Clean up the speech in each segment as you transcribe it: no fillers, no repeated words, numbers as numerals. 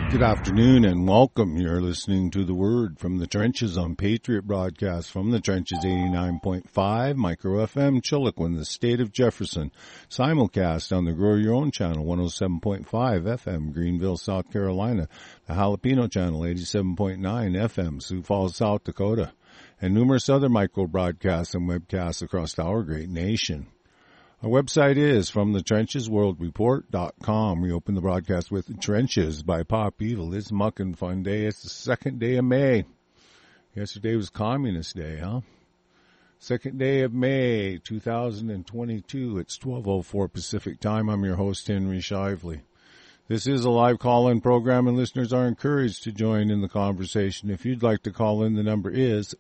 Good afternoon and welcome. You're listening to The Word from the Trenches on Patriot Broadcast from the Trenches 89.5, Micro FM, Chiloquin, the state of Jefferson. Simulcast on the Grow Your Own channel, 107.5 FM, Greenville, South Carolina. The Jalapeno channel, 87.9 FM, Sioux Falls, South Dakota. And numerous other micro broadcasts and webcasts across our great nation. Our website is FromTheTrenchesWorldReport.com. We open the broadcast with Trenches by Pop Evil. It's Muckin' Fun Day. It's the second day of May. Yesterday was Communist Day, huh? Second day of May, 2022. It's 12:04 Pacific Time. I'm your host, Henry Shively. This is a live call-in program, and listeners are encouraged to join in the conversation. If you'd like to call in, the number is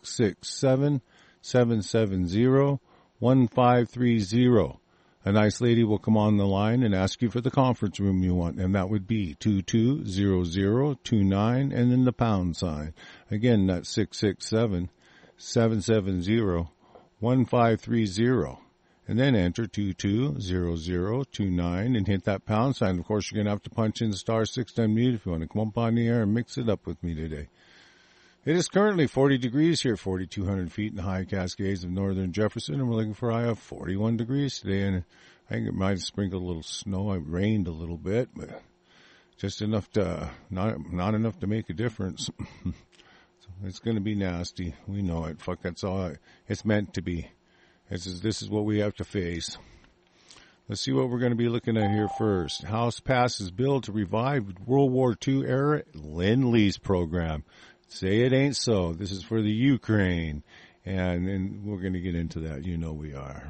667-770-1530. A nice lady will come on the line and ask you for the conference room you want, and that would be 220029 and then the pound sign. Again, that's 667-770-1530. And then enter 220029 and hit that pound sign. Of course, you're going to have to punch in star 6 to unmute if you want to come up on the air and mix it up with me today. It is currently 40 degrees here, 4,200 feet in the high Cascades of northern Jefferson, and we're looking for a high of 41 degrees today. And I think it might have sprinkled a little snow. It rained a little bit, but just enough to, not enough to make a difference. So it's going to be nasty. We know it. Fuck, that's all it's meant to be. This is what we have to face. Let's see what we're going to be looking at here first. House passes bill to revive World War II era Lend-Lease program. Say it ain't so. This is for the Ukraine. And we're going to get into that. You know we are.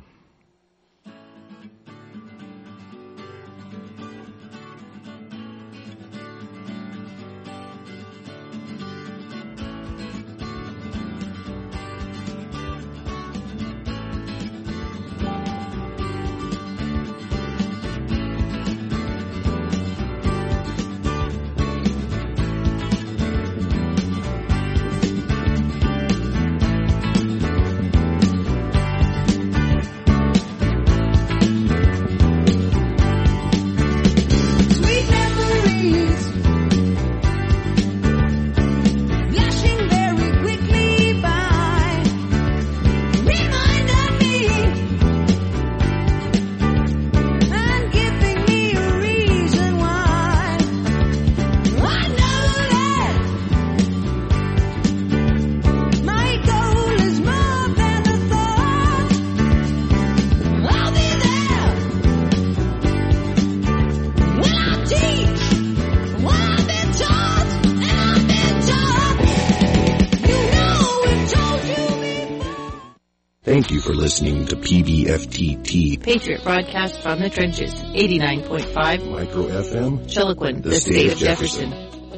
Thank you for listening to PBFTT, Patriot Broadcast from the Trenches, 89.5 Micro FM, Chiloquin, the state of Jefferson.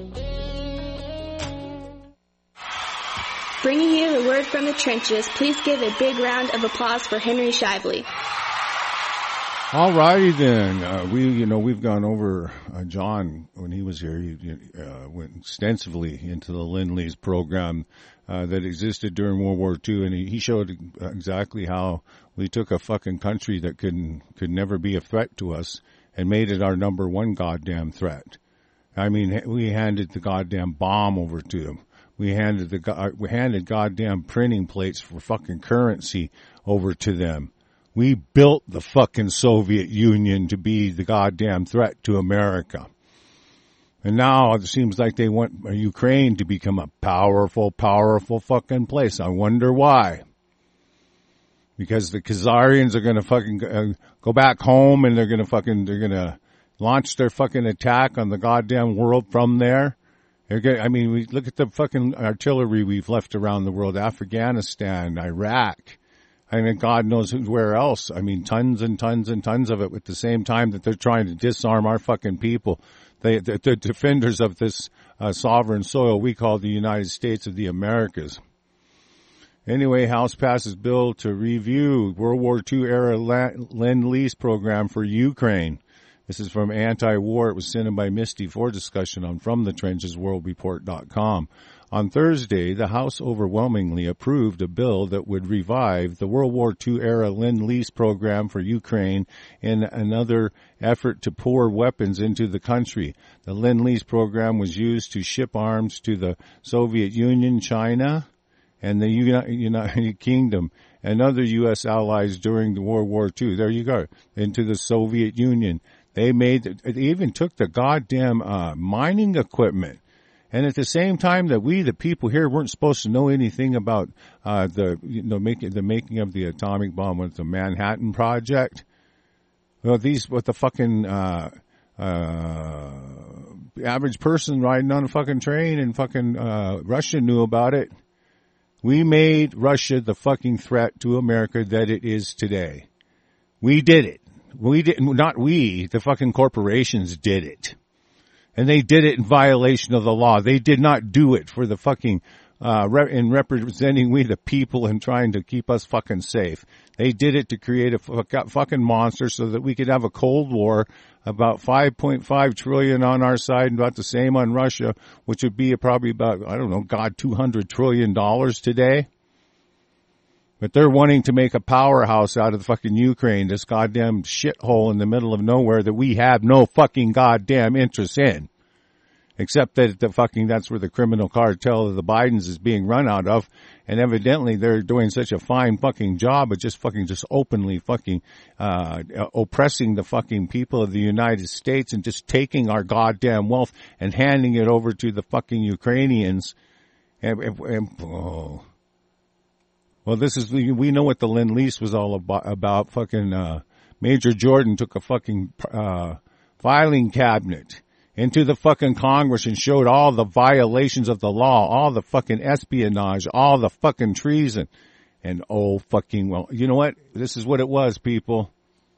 Bringing you the word from the trenches, please give a big round of applause for Henry Shively. All righty then. We've gone over John when he was here. He went extensively into the Lend-Lease program that existed during World War II, and he showed exactly how we took a fucking country that could never be a threat to us and made it our number one goddamn threat. I mean, we handed the goddamn bomb over to them. We handed goddamn printing plates for fucking currency over to them. We built the fucking Soviet Union to be the goddamn threat to America. And now it seems like they want Ukraine to become a powerful fucking place. I wonder why. Because the Khazarians are going to fucking go back home and they're going to launch their fucking attack on the goddamn world from there. We look at the fucking artillery we've left around the world. Afghanistan, Iraq. I mean, God knows where else. I mean, tons and tons and tons of it at the same time that they're trying to disarm our fucking people. The defenders of this sovereign soil we call the United States of the Americas. Anyway, House passes bill to review World War II era Lend-Lease program for Ukraine. This is from Anti-War. It was sent in by Misty for discussion on FromTheTrenchesWorldReport.com. On Thursday, the House overwhelmingly approved a bill that would revive the World War II-era Lend-Lease program for Ukraine in another effort to pour weapons into the country. The Lend-Lease program was used to ship arms to the Soviet Union, China, and the United Kingdom and other U.S. allies during the World War II. There you go, into the Soviet Union. They even took the goddamn mining equipment. And at the same time that we, the people here, weren't supposed to know anything about the making of the atomic bomb with the Manhattan Project. Well, what the fucking average person riding on a fucking train in fucking Russia knew about it. We made Russia the fucking threat to America that it is today. We did it. We didn't, not we, the fucking corporations did it. And they did it in violation of the law. They did not do it for the fucking, in representing we the people and trying to keep us fucking safe. They did it to create a fucking monster so that we could have a Cold War, about 5.5 trillion on our side and about the same on Russia, which would be probably about, I don't know, $200 trillion today. But they're wanting to make a powerhouse out of the fucking Ukraine, this goddamn shithole in the middle of nowhere that we have no fucking goddamn interest in. Except that that's where the criminal cartel of the Bidens is being run out of. And evidently they're doing such a fine fucking job of just openly fucking, oppressing the fucking people of the United States and just taking our goddamn wealth and handing it over to the fucking Ukrainians. Well, we know what the Lend-Lease was all about. Fucking, Major Jordan took a fucking, filing cabinet into the fucking Congress and showed all the violations of the law, all the fucking espionage, all the fucking treason. And well, you know what? This is what it was, people.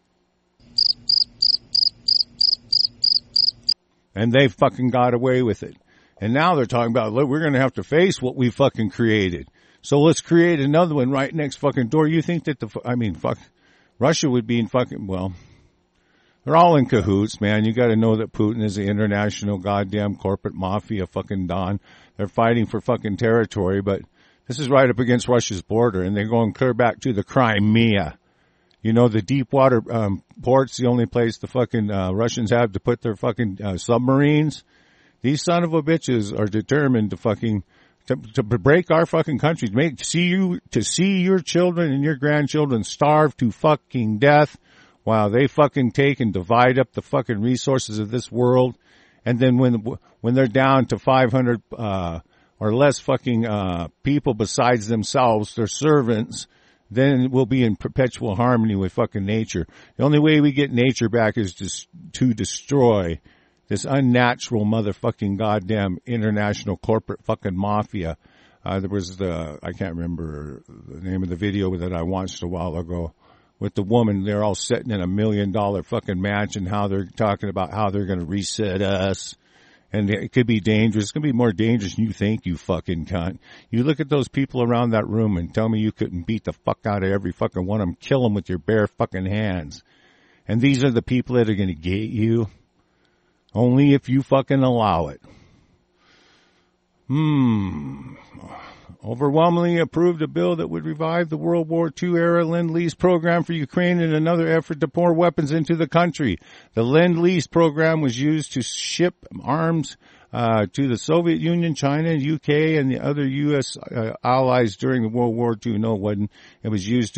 And they fucking got away with it. And now they're talking about, look, we're going to have to face what we fucking created. So let's create another one right next fucking door. You think that Russia would be in fucking, well, they're all in cahoots, man. You gotta know that Putin is the international goddamn corporate mafia fucking don. They're fighting for fucking territory, but this is right up against Russia's border, and they're going clear back to the Crimea. You know, the deep water, port's the only place the fucking, Russians have to put their fucking, submarines. These son of a bitches are determined to fucking, to break our fucking country, to see your children and your grandchildren starve to fucking death while they fucking take and divide up the fucking resources of this world. And then when they're down to 500, or less fucking, people besides themselves, their servants, then we'll be in perpetual harmony with fucking nature. The only way we get nature back is to destroy this unnatural motherfucking goddamn international corporate fucking mafia. There was I can't remember the name of the video that I watched a while ago with the woman. They're all sitting in $1 million fucking mansion, how they're talking about how they're going to reset us. And it could be dangerous. It's going to be more dangerous than you think, you fucking cunt. You look at those people around that room and tell me you couldn't beat the fuck out of every fucking one of them, kill them with your bare fucking hands. And these are the people that are going to get you. Only if you fucking allow it. Overwhelmingly approved a bill that would revive the World War II-era Lend-Lease program for Ukraine in another effort to pour weapons into the country. The Lend-Lease program was used to ship arms to the Soviet Union, China, UK, and the other U.S. Allies during the World War II. No, it wasn't. It was used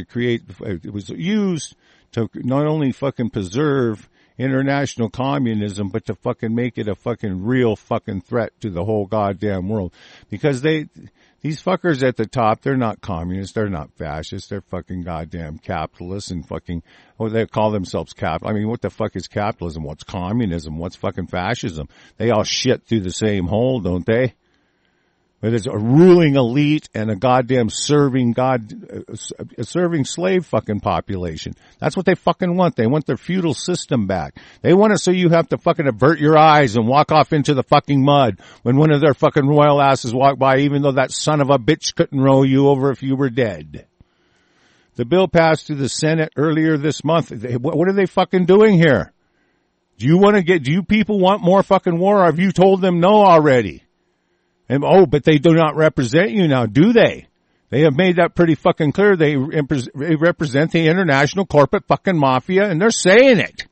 to not only fucking preserve international communism, but to fucking make it a fucking real fucking threat to the whole goddamn world. Because these fuckers at the top, they're not communists, they're not fascists, they're fucking goddamn capitalists and fucking, they call themselves I mean, what the fuck is capitalism? What's communism? What's fucking fascism? They all shit through the same hole, don't they? But there's a ruling elite and a goddamn serving slave fucking population. That's what they fucking want. They want their feudal system back. They want it so you have to fucking avert your eyes and walk off into the fucking mud when one of their fucking royal asses walk by, even though that son of a bitch couldn't roll you over if you were dead. The bill passed through the Senate earlier this month. What are they fucking doing here? Do you people want more fucking war, or have you told them no already? And, but they do not represent you now, do they? They have made that pretty fucking clear. They represent the international corporate fucking mafia, and they're saying it.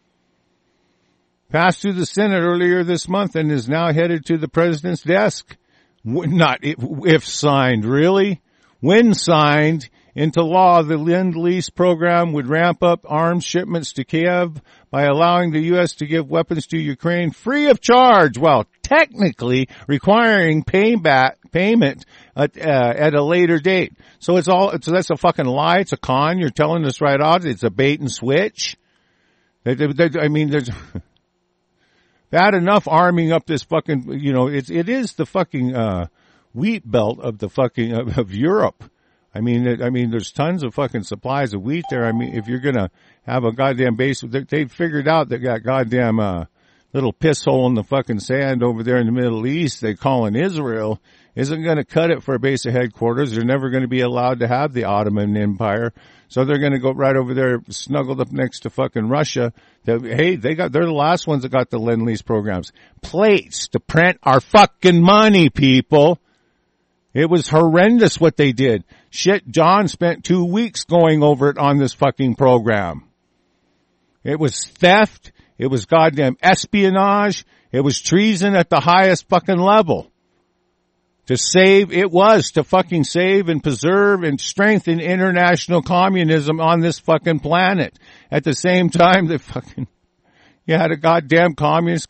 Passed through the Senate earlier this month and is now headed to the president's desk. Not if signed, really? When signed into law, the Lend-Lease program would ramp up arms shipments to Kiev by allowing the U.S. to give weapons to Ukraine free of charge, while technically requiring payment at a later date. So that's a fucking lie. It's a con. You're telling us right out. It's a bait and switch. I mean, there's bad enough arming up this fucking, it is the fucking, wheat belt of the fucking, of Europe. I mean, there's tons of fucking supplies of wheat there. I mean, if you're gonna have a goddamn base, they figured out that goddamn, little piss hole in the fucking sand over there in the Middle East they call in Israel isn't gonna cut it for a base of headquarters. They're never gonna be allowed to have the Ottoman Empire. So they're gonna go right over there snuggled up next to fucking Russia. They're the last ones that got the Lend-Lease programs. Plates to print our fucking money, people. It was horrendous what they did. Shit, John spent 2 weeks going over it on this fucking program. It was theft. It was goddamn espionage. It was treason at the highest fucking level. To fucking save and preserve and strengthen international communism on this fucking planet. At the same time, you had a goddamn communist,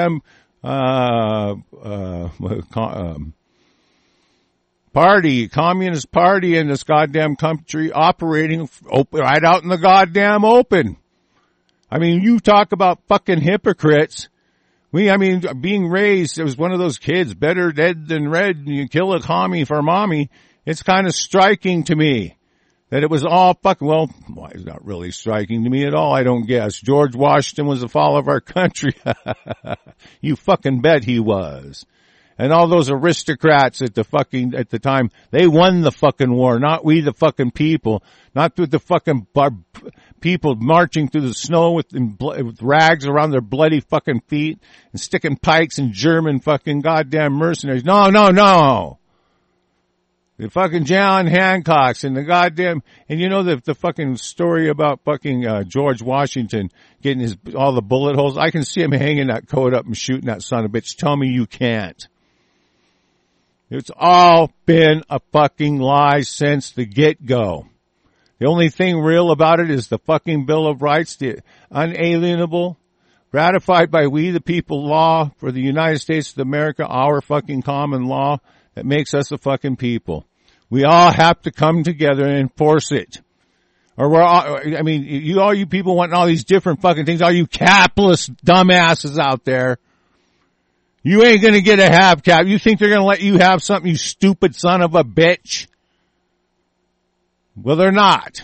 communist party in this goddamn country operating right out in the goddamn open. I mean, you talk about fucking hypocrites. Being raised, it was one of those kids, better dead than red, and you kill a commie for mommy. It's kind of striking to me that it was all it's not really striking to me at all, I don't guess. George Washington was the fall of our country. You fucking bet he was. And all those aristocrats at the time, they won the fucking war, not we the fucking people. Not with the fucking people marching through the snow with rags around their bloody fucking feet and sticking pikes in German fucking goddamn mercenaries. No. The fucking John Hancocks and the goddamn, and the fucking story about fucking, George Washington getting all the bullet holes. I can see him hanging that coat up and shooting that son of a bitch. Tell me you can't. It's all been a fucking lie since the get-go. The only thing real about it is the fucking Bill of Rights, the unalienable, ratified by we the people law for the United States of America, our fucking common law that makes us a fucking people. We all have to come together and enforce it. Or all you people wanting all these different fucking things, all you capitalist dumbasses out there. You ain't gonna get a half cap. You think they're gonna let you have something, you stupid son of a bitch? Well, they're not.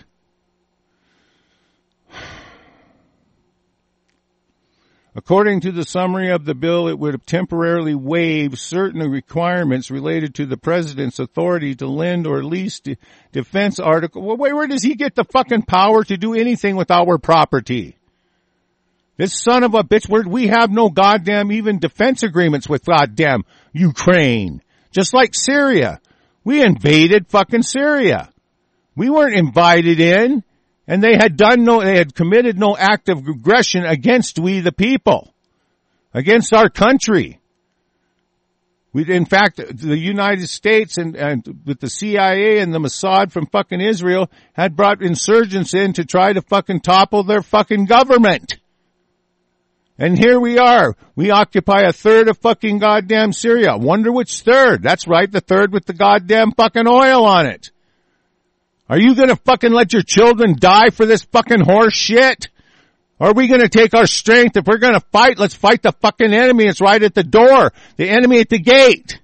According to the summary of the bill, it would temporarily waive certain requirements related to the president's authority to lend or lease defense article. Well, where does he get the fucking power to do anything with our property? This son of a bitch, we have no goddamn even defense agreements with goddamn Ukraine. Just like Syria. We invaded fucking Syria. We weren't invited in, and they had committed no act of aggression against we the people. Against our country. In fact, the United States and with the CIA and the Mossad from fucking Israel had brought insurgents in to try to fucking topple their fucking government. And here we are. We occupy a third of fucking goddamn Syria. Wonder which third. That's right, the third with the goddamn fucking oil on it. Are you gonna fucking let your children die for this fucking horse shit? Or are we gonna take our strength? If we're gonna fight, let's fight the fucking enemy. It's right at the door. The enemy at the gate.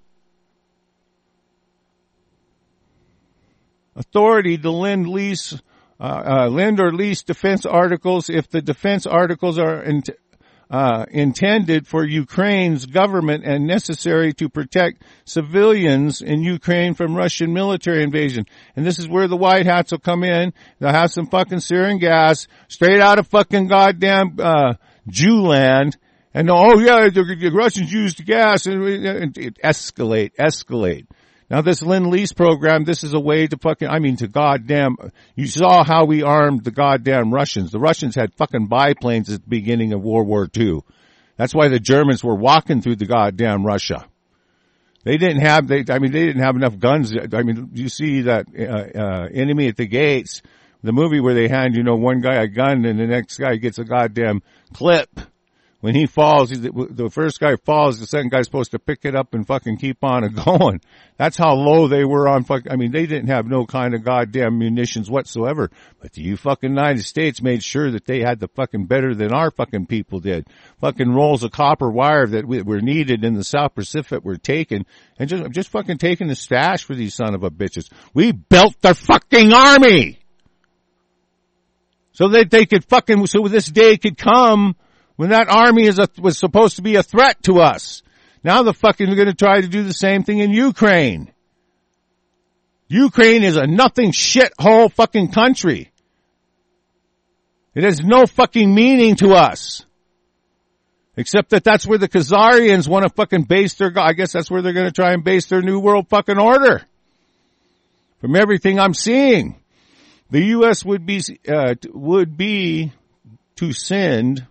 Authority to lend or lease defense articles if the defense articles are intended for Ukraine's government and necessary to protect civilians in Ukraine from Russian military invasion. And this is where the white hats will come in. They'll have some fucking sarin gas straight out of fucking goddamn Jewland, and the Russians used gas, and it escalate. Now this Lend-Lease program, this is a way to you saw how we armed the goddamn Russians. The Russians had fucking biplanes at the beginning of World War II. That's why the Germans were walking through the goddamn Russia. They didn't have enough guns. I mean, you see that, Enemy at the Gates, the movie where they hand, one guy a gun and the next guy gets a goddamn clip. When he falls, the first guy falls, the second guy's supposed to pick it up and fucking keep on going. That's how low they were on they didn't have no kind of goddamn munitions whatsoever. But the United States made sure that they had the fucking better than our fucking people did. Fucking rolls of copper wire that were needed in the South Pacific were taken, and just fucking taking the stash for these son of a bitches. We built their fucking army! So that they could so this day could come when that army was supposed to be a threat to us. Now they're going to try to do the same thing in Ukraine. Ukraine is a nothing shithole fucking country. It has no fucking meaning to us. Except that's where the Khazarians want to fucking base I guess that's where they're going to try and base their new world fucking order. From everything I'm seeing. The U.S. would be to send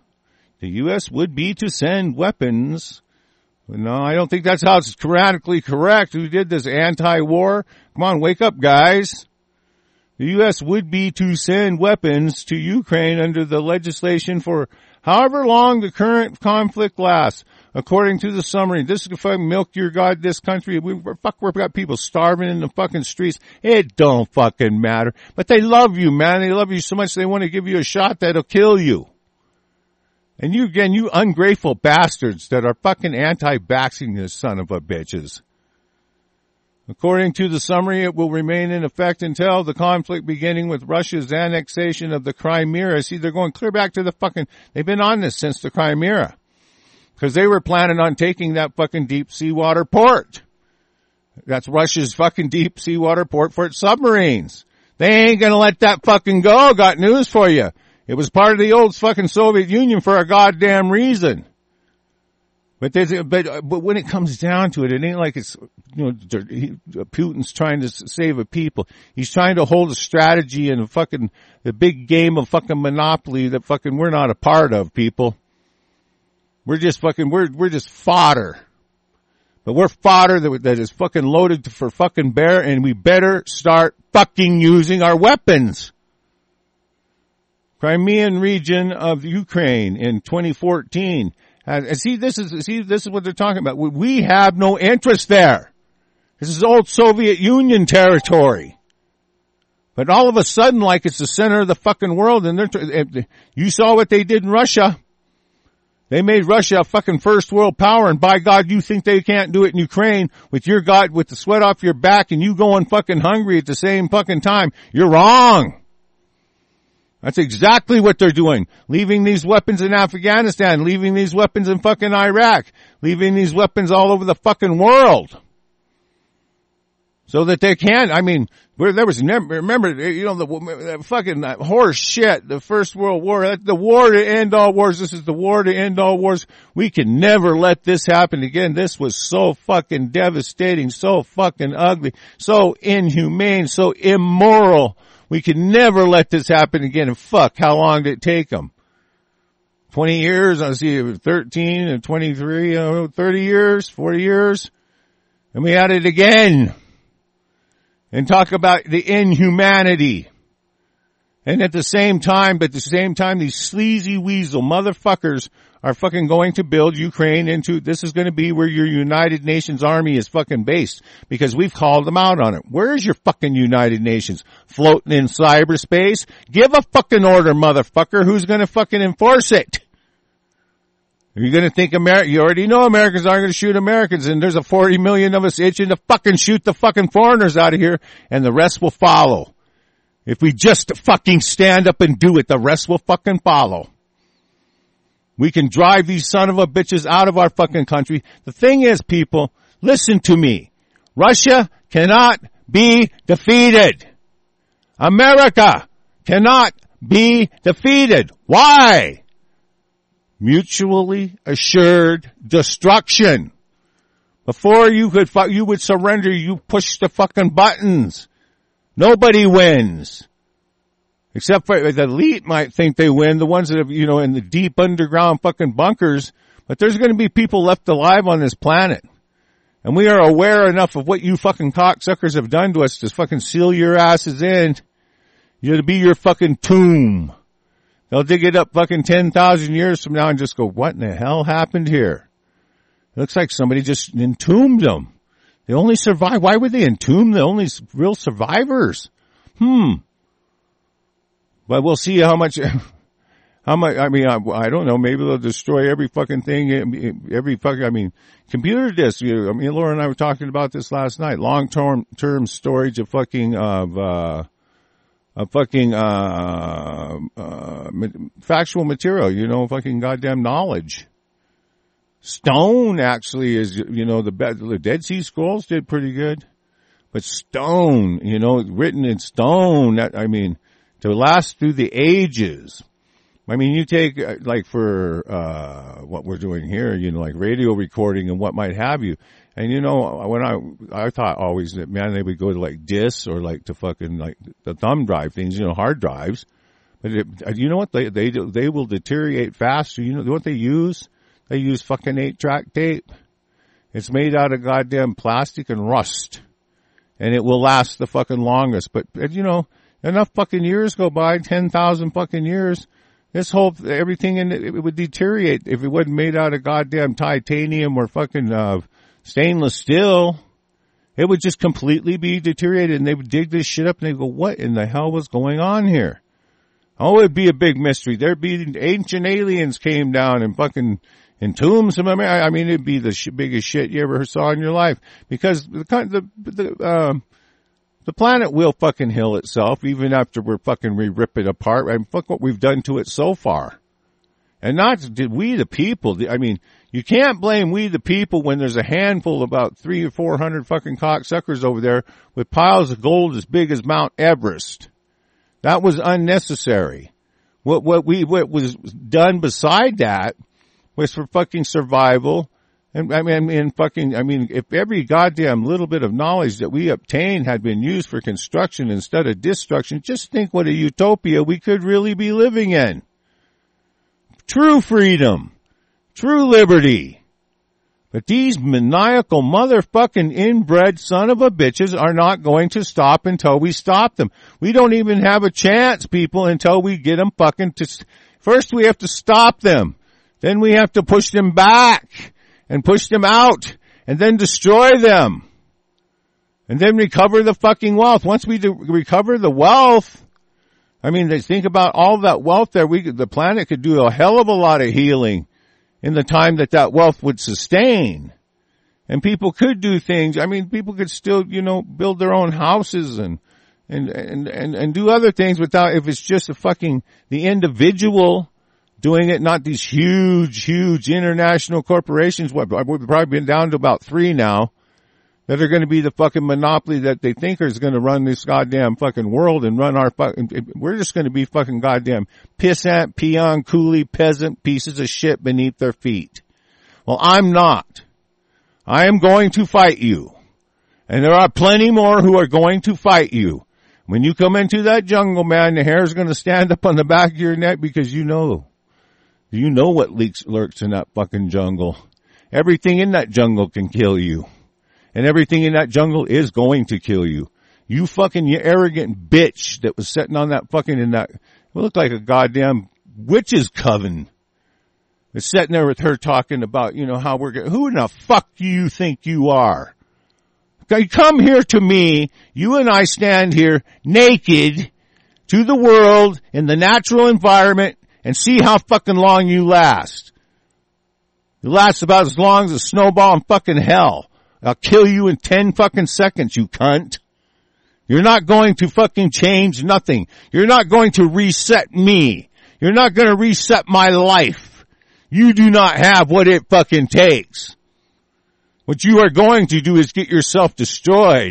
weapons. No, I don't think that's how it's grammatically correct. Who did this anti-war? Come on, wake up, guys. The U.S. would be to send weapons to Ukraine under the legislation for however long the current conflict lasts. According to the summary, this is to fucking milk this country. We've got people starving in the fucking streets. It don't fucking matter. But they love you, man. They love you so much they want to give you a shot that'll kill you. And you ungrateful bastards that are fucking anti-vaxxing this son of a bitches. According to the summary, it will remain in effect until the conflict beginning with Russia's annexation of the Crimea. See, they're going clear back to they've been on this since the Crimea. Because they were planning on taking that fucking deep seawater port. That's Russia's fucking deep seawater port for its submarines. They ain't gonna let that fucking go. Got news for you. It was part of the old fucking Soviet Union for a goddamn reason. But when it comes down to it, it ain't like it's, Putin's trying to save a people. He's trying to hold a strategy and the big game of fucking monopoly that fucking we're not a part of, people. We're just fodder. But we're fodder that is fucking loaded for fucking bear, and we better start fucking using our weapons. Crimean region of Ukraine in 2014. See, this is what they're talking about. We have no interest there. This is old Soviet Union territory. But all of a sudden, like it's the center of the fucking world, and you saw what they did in Russia. They made Russia a fucking first world power, and by God, you think they can't do it in Ukraine with with the sweat off your back and you going fucking hungry at the same fucking time. You're wrong. That's exactly what they're doing. Leaving these weapons in Afghanistan, leaving these weapons in fucking Iraq, leaving these weapons all over the fucking world. So that they can, there was never, remember, the fucking horse shit, the First World War, the war to end all wars. This is the war to end all wars. We can never let this happen again. This was so fucking devastating, so fucking ugly, so inhumane, so immoral. We can never let this happen again. And fuck, how long did it take them? 20 years? I see 13 and 23, 30 years, 40 years. And we had it again. And talk about the inhumanity. And at the same time, these sleazy weasel motherfuckers are fucking going to build Ukraine this is going to be where your United Nations army is fucking based. Because we've called them out on it. Where is your fucking United Nations? Floating in cyberspace? Give a fucking order, motherfucker. Who's going to fucking enforce it? Are you going to think you already know Americans aren't going to shoot Americans, and there's 40 million of us itching to fucking shoot the fucking foreigners out of here, and the rest will follow. If we just fucking stand up and do it, the rest will fucking follow. We can drive these son of a bitches out of our fucking country. The thing is, people, listen to me. Russia cannot be defeated. America cannot be defeated. Why? Mutually assured destruction. Before you would surrender, you push the fucking buttons. Nobody wins. Except for the elite might think they win, the ones that have, in the deep underground fucking bunkers. But there's going to be people left alive on this planet. And we are aware enough of what you fucking cocksuckers have done to us to fucking seal your asses in. It'll be your fucking tomb. They'll dig it up fucking 10,000 years from now and just go, what in the hell happened here? It looks like somebody just entombed them. They only survived. Why would they entomb the only real survivors? But we'll see how much, I don't know, maybe they'll destroy every fucking thing, computer disks, Laura and I were talking about this last night, long-term storage of factual material, fucking goddamn knowledge. Stone actually is, the Dead Sea Scrolls did pretty good, but stone, written in stone, to last through the ages. You take, for, what we're doing here, like radio recording and what might have you. And when I thought always that, man, they would go to like discs or like to fucking like the thumb drive things, hard drives. But you know what? They will deteriorate faster. You know what they use? They use fucking 8-track tape. It's made out of goddamn plastic and rust. And it will last the fucking longest. But, enough fucking years go by, 10,000 fucking years. Everything in it would deteriorate if it wasn't made out of goddamn titanium or fucking, stainless steel. It would just completely be deteriorated, and they would dig this shit up and they go, what in the hell was going on here? Oh, it'd be a big mystery. There'd be ancient aliens came down and fucking entombed some. It'd be the biggest shit you ever saw in your life, because the planet will fucking heal itself even after we rip it apart. Fuck what we've done to it so far. And not did we the people. You can't blame we the people when there's a handful, about 300 or 400 fucking cocksuckers over there with piles of gold as big as Mount Everest. That was unnecessary. What was done beside that was for fucking survival. And if every goddamn little bit of knowledge that we obtained had been used for construction instead of destruction, just think what a utopia we could really be living in. True freedom. True liberty. But these maniacal motherfucking inbred son of a bitches are not going to stop until we stop them. We don't even have a chance, people, until we get them fucking first we have to stop them. Then we have to push them back and push them out and then destroy them. And then recover the fucking wealth. Once we recover the wealth, they think about all that wealth there. The planet could do a hell of a lot of healing in the time that wealth would sustain. And people could do things. People could still, build their own houses and do other things without, if it's just the individual doing it, not these huge international corporations. We've probably been down to about 3 now that are going to be the fucking monopoly that they think is going to run this goddamn fucking world and run our we're just going to be fucking goddamn pissant, peon, coolie, peasant pieces of shit beneath their feet. Well, I'm not. I am going to fight you. And there are plenty more who are going to fight you. When you come into that jungle, man, the hair's going to stand up on the back of your neck, because you know what lurks in that fucking jungle. Everything in that jungle can kill you. And everything in that jungle is going to kill you. You arrogant bitch that was sitting on that it looked like a goddamn witch's coven. It's sitting there with her talking about, how who in the fuck do you think you are? You come here to me, you and I stand here naked to the world in the natural environment and see how fucking long you last. You last about as long as a snowball in fucking hell. I'll kill you in 10 fucking seconds, you cunt. You're not going to fucking change nothing. You're not going to reset me. You're not going to reset my life. You do not have what it fucking takes. What you are going to do is get yourself destroyed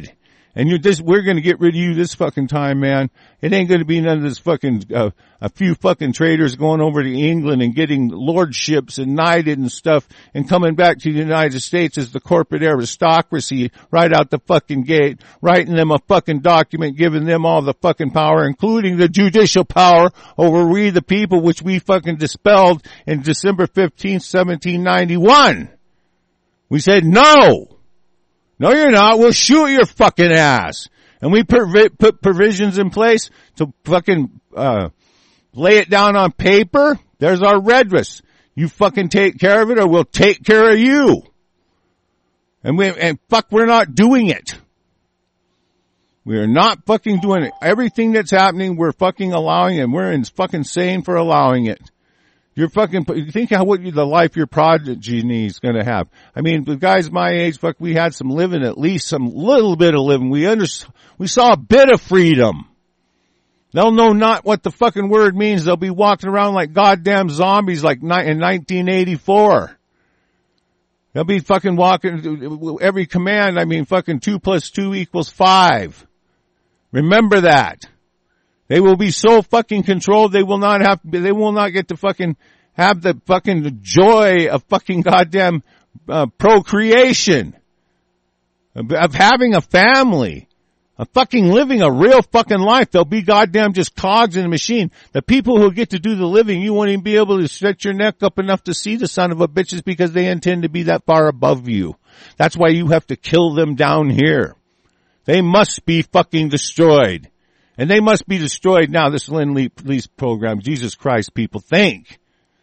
And we're going to get rid of you this fucking time, man. It ain't going to be none of this fucking, a few fucking traders going over to England and getting lordships and knighted and stuff and coming back to the United States as the corporate aristocracy right out the fucking gate, writing them a fucking document, giving them all the fucking power, including the judicial power over we the people, which we fucking dispelled in December 15th, 1791. We said no. No, you're not. We'll shoot your fucking ass. And we put provisions in place to fucking, lay it down on paper. There's our redress. You fucking take care of it or we'll take care of you. And we're not doing it. We are not fucking doing it. Everything that's happening, we're fucking allowing it. And we're insane for allowing it. You think how what the life your progeny is going to have. I mean, the guys my age, we had some living, at least some little bit of living. We saw a bit of freedom. They'll know not what the fucking word means. They'll be walking around like goddamn zombies like in 1984. They'll be fucking walking every command. I mean, fucking 2 + 2 = 5. Remember that. They will be so fucking controlled they will not get to fucking have the fucking joy of fucking goddamn procreation. Of having a family. Of fucking living a real fucking life. They'll be goddamn just cogs in a machine. The people who get to do the living, you won't even be able to stretch your neck up enough to see the son of a bitches because they intend to be that far above you. That's why you have to kill them down here. They must be fucking destroyed. And they must be destroyed now, this Lend-Lease program. Jesus Christ, people, think.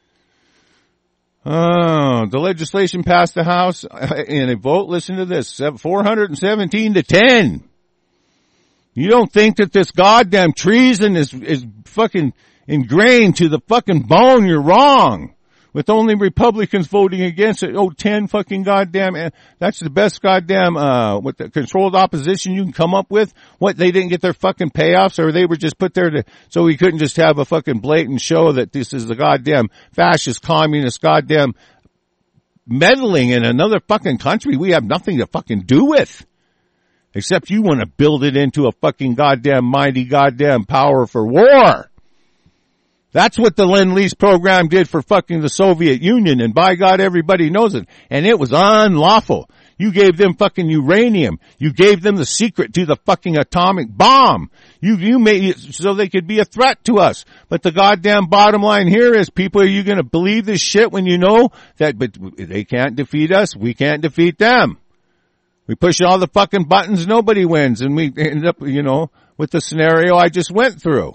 Oh, the legislation passed the House in a vote, listen to this, 417 to 10. You don't think that this goddamn treason is fucking ingrained to the fucking bone, you're wrong. With only Republicans voting against it, 10 fucking goddamn, that's the best goddamn, with the controlled opposition you can come up with. What, they didn't get their fucking payoffs or they were just put there so we couldn't just have a fucking blatant show that this is the goddamn fascist, communist, goddamn meddling in another fucking country we have nothing to fucking do with. Except you want to build it into a fucking goddamn mighty goddamn power for war. That's what the Lend-Lease program did for fucking the Soviet Union, and by God, everybody knows it. And it was unlawful. You gave them fucking uranium. You gave them the secret to the fucking atomic bomb. You made it so they could be a threat to us. But the goddamn bottom line here is, people, are you going to believe this shit when you know that but they can't defeat us? We can't defeat them. We push all the fucking buttons, nobody wins, and we end up, with the scenario I just went through.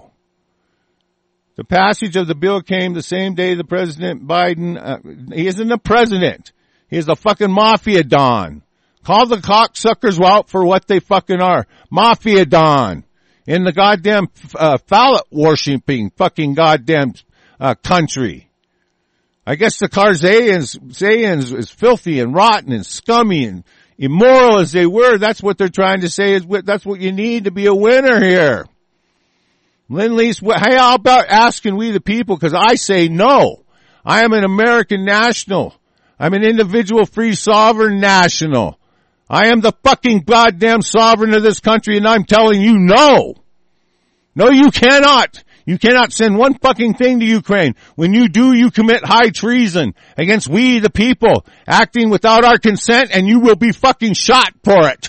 The passage of the bill came the same day the President Biden, he isn't a president. He is a fucking mafia don. Call the cocksuckers out for what they fucking are. Mafia don. In the goddamn, phallus worshipping fucking goddamn, country. I guess the Karzayans is filthy and rotten and scummy and immoral as they were. That's what they're trying to say that's what you need to be a winner here. Lend-Lease, hey, how about asking we the people? Because I say no. I am an American national. I'm an individual, free, sovereign national. I am the fucking goddamn sovereign of this country, and I'm telling you no. No, you cannot. You cannot send one fucking thing to Ukraine. When you do, you commit high treason against we the people, acting without our consent, and you will be fucking shot for it.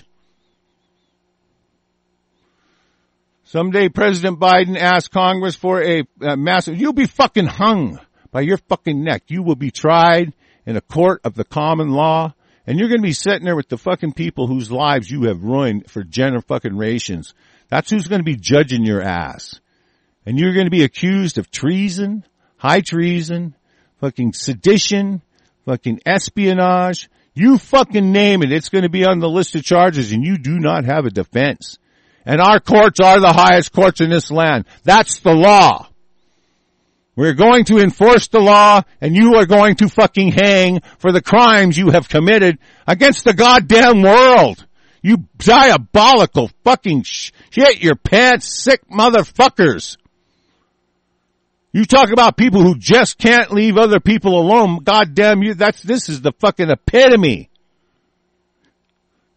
Someday President Biden asked Congress for a massive, you'll be fucking hung by your fucking neck. You will be tried in a court of the common law, and you're going to be sitting there with the fucking people whose lives you have ruined for generations. That's who's going to be judging your ass. And you're going to be accused of treason, high treason, fucking sedition, fucking espionage. You fucking name it. It's going to be on the list of charges, and you do not have a defense. And our courts are the highest courts in this land. That's the law. We're going to enforce the law, and you are going to fucking hang for the crimes you have committed against the goddamn world. You diabolical fucking shit your pants sick motherfuckers. You talk about people who just can't leave other people alone. Goddamn you, this is the fucking epitome.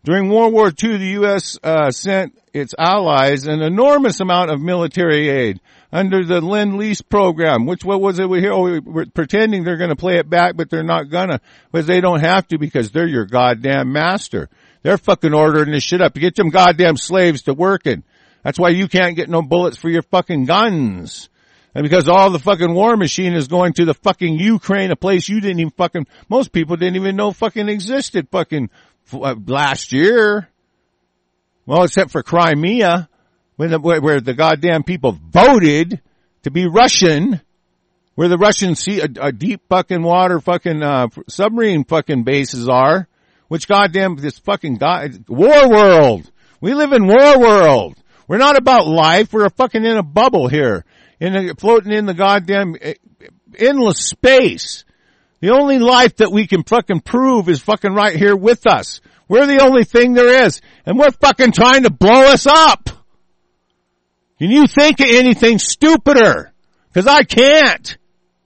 During World War II, the U.S. sent its allies an enormous amount of military aid under the Lend-Lease program. What was it we hear? Oh, we're pretending they're going to play it back, but they're not gonna. But they don't have to because they're your goddamn master. They're fucking ordering this shit up to get them goddamn slaves to working. That's why you can't get no bullets for your fucking guns. And because all the fucking war machine is going to the fucking Ukraine, a place you didn't even fucking, most people didn't even know fucking existed fucking last year. Well, except for Crimea, where the goddamn people voted to be Russian, where the Russian sea, a deep fucking water fucking, submarine fucking bases are, which goddamn, this fucking war world. We live in war world. We're not about life. We're fucking in a bubble here. Floating in the goddamn endless space. The only life that we can fucking prove is fucking right here with us. We're the only thing there is. And we're fucking trying to blow us up. Can you think of anything stupider? Because I can't.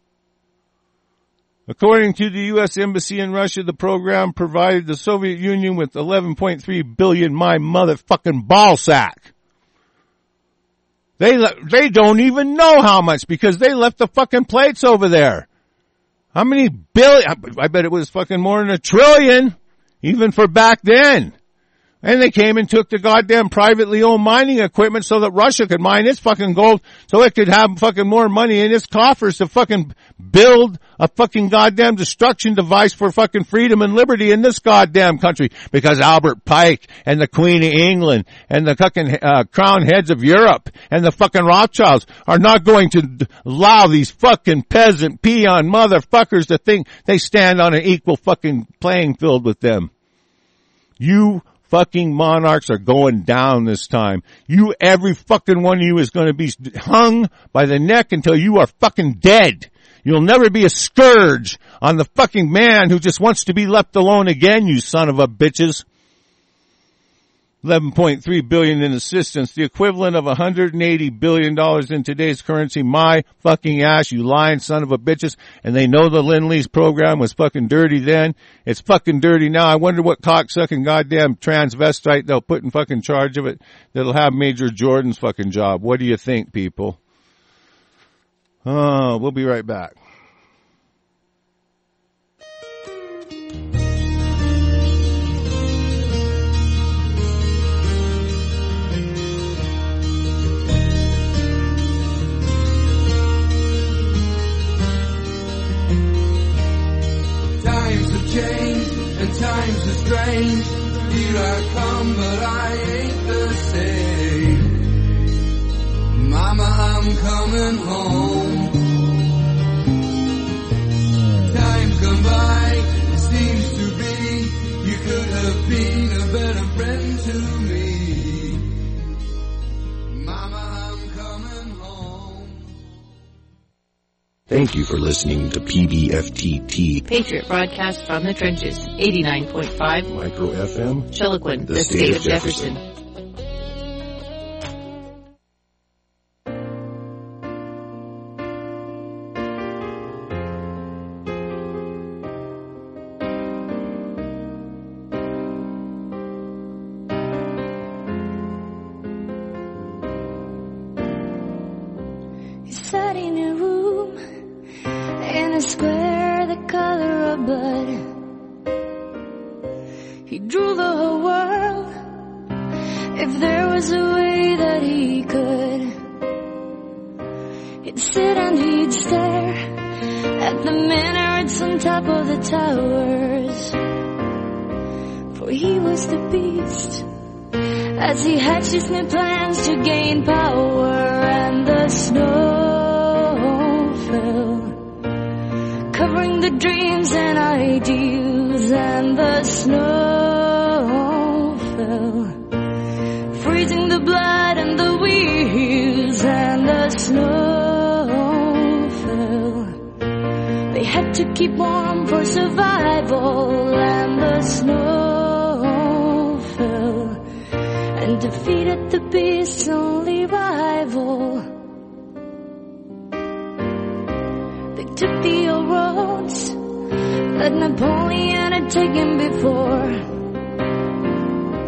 According to the U.S. Embassy in Russia, the program provided the Soviet Union with 11.3 billion my motherfucking ballsack. They don't even know how much because they left the fucking plates over there. How many billion? I bet it was fucking more than 1 trillion, even for back then. And they came and took the goddamn privately owned mining equipment so that Russia could mine its fucking gold so it could have fucking more money in its coffers to fucking build a fucking goddamn destruction device for fucking freedom and liberty in this goddamn country. Because Albert Pike and the Queen of England and the fucking crown heads of Europe and the fucking Rothschilds are not going to allow these fucking peasant peon motherfuckers to think they stand on an equal fucking playing field with them. You fucking monarchs are going down this time. Every fucking one of you is going to be hung by the neck until you are fucking dead. You'll never be a scourge on the fucking man who just wants to be left alone again, you son of a bitches. 11.3 billion in assistance, the equivalent of $180 billion in today's currency. My fucking ass, you lying son of a bitches. And they know the Lend-Lease program was fucking dirty then. It's fucking dirty now. I wonder what cocksucking goddamn transvestite they'll put in fucking charge of it that'll have Major Jordan's fucking job. What do you think, people? Oh, we'll be right back. Changed and times are strange. Here I come, but I ain't the same. Mama, I'm coming home. Time's gone by, it seems to be. You could have been a better friend to me. Mama, I'm coming home. Thank you for listening to PBFTT. Patriot broadcast from the trenches. 89.5 Micro FM. Chiloquin, the state of Jefferson. He sat in a room in a square the color of blood. He drew the whole world if there was a way that he could. He'd sit and he'd stare at the minarets on top of the towers, for he was the beast as he hatched his new plans to gain power. And the snow fell, covering the dreams and ideals. And the snow fell, freezing the blood and the wheels. And the snow fell, they had to keep warm for survival. And the snow fell, and defeated the beast's only rival. They took the old roads that Napoleon had taken before.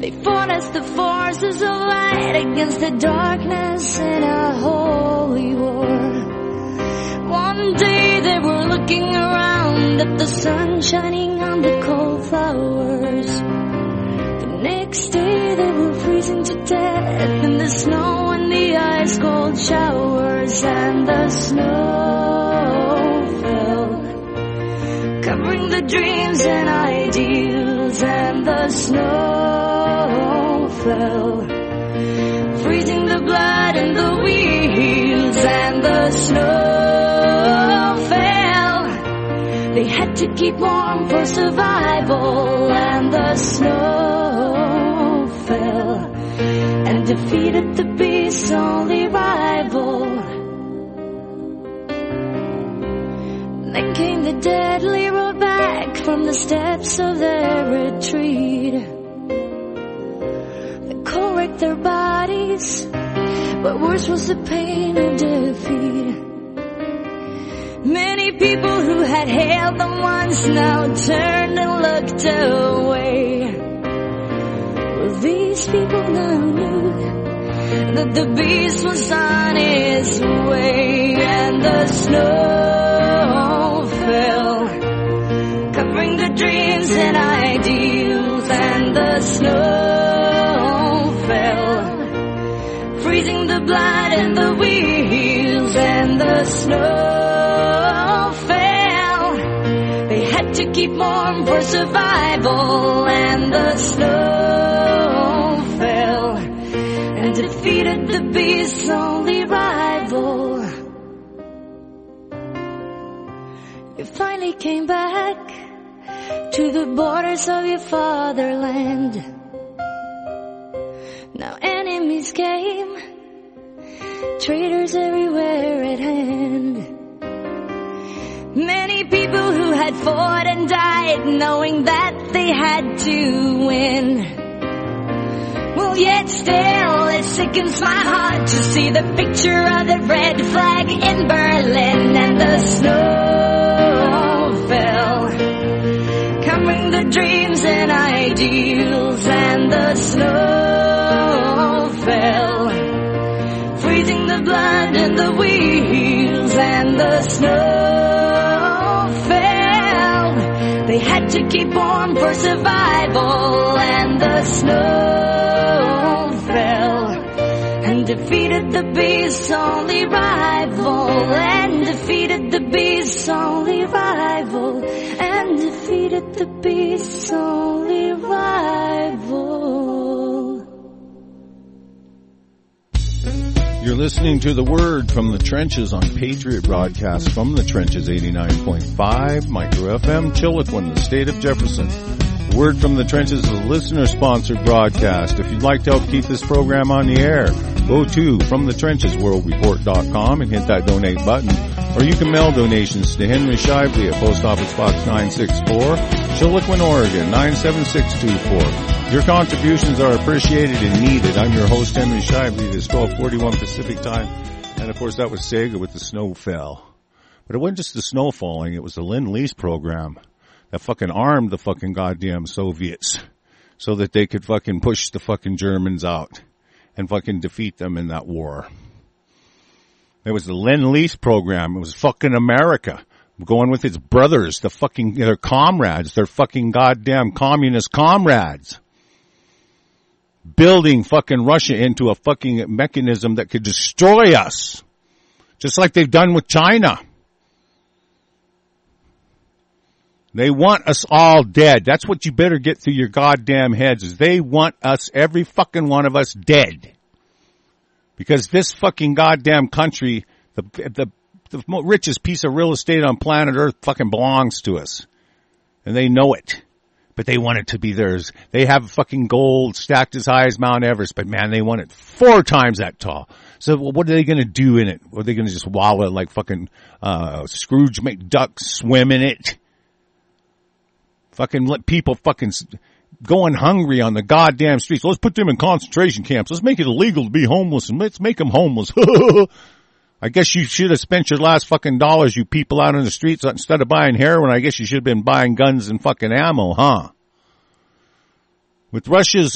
They fought as the forces of light against the darkness in a holy war. One day they were looking around at the sun shining on the cold flowers. The next day they were freezing to death in the snow and the ice cold showers. And the snow fell, covering the dreams and ideals. And the snow fell, freezing the blood and the wheels. And the snow fell, they had to keep warm for survival. And the snow fell and defeated the beast's only rival. Then came the deadly road back from the steps of their retreat. The cold wrecked their bodies, but worse was the pain of defeat. Many people who had hailed them once now turned and looked away. Well, these people now knew that the beast was on his way. And the snow fell, covering the dreams and ideals. And the snow fell, freezing the blood and the wheels. And the snow fell, they had to keep warm for survival. And the snow fell and defeated the beast's only rival. You finally came back to the borders of your fatherland. Now enemies came, traitors everywhere at hand. Many people who had fought and died knowing that they had to win. Well, yet still it sickens my heart to see the picture of the red flag in Berlin. And the snow fell, covering the dreams and ideals. And the snow fell, freezing the blood and the wheels. And the snow fell, they had to keep warm for survival. And the snow fell and defeated the beast's only rival. And defeated the beast's only rival. And defeated the beast's only rival. You're listening to The Word from the Trenches on Patriot Broadcast from the Trenches 89.5 Micro FM, Chilliquin, the state of Jefferson. The Word from the Trenches is a listener-sponsored broadcast. If you'd like to help keep this program on the air, go to FromTheTrenchesWorldReport.com and hit that donate button. Or you can mail donations to Henry Shively at Post Office Box 964, Chilliquin, Oregon 97624. Your contributions are appreciated and needed. I'm your host, Henry Shively. It is 12:41 Pacific time. And of course that was Sega with the snow fell. But it wasn't just the snow falling, it was the Lend-Lease program that fucking armed the fucking goddamn Soviets so that they could fucking push the fucking Germans out and fucking defeat them in that war. It was the Lend-Lease program. It was fucking America going with its brothers, their comrades, their fucking goddamn communist comrades, building fucking Russia into a fucking mechanism that could destroy us, just like they've done with China. They want us all dead. That's what you better get through your goddamn heads, is they want us, every fucking one of us, dead. Because this fucking goddamn country, the richest piece of real estate on planet Earth fucking belongs to us. And they know it. But they want it to be theirs. They have fucking gold stacked as high as Mount Everest, but man, they want it 4 times that tall. So what are they gonna do in it? Are they gonna just wallow like fucking, Scrooge McDuck swim in it? Fucking let people fucking going hungry on the goddamn streets. Let's put them in concentration camps. Let's make it illegal to be homeless and let's make them homeless. I guess you should have spent your last fucking dollars, you people out on the streets, instead of buying heroin. I guess you should have been buying guns and fucking ammo, huh? With Russia's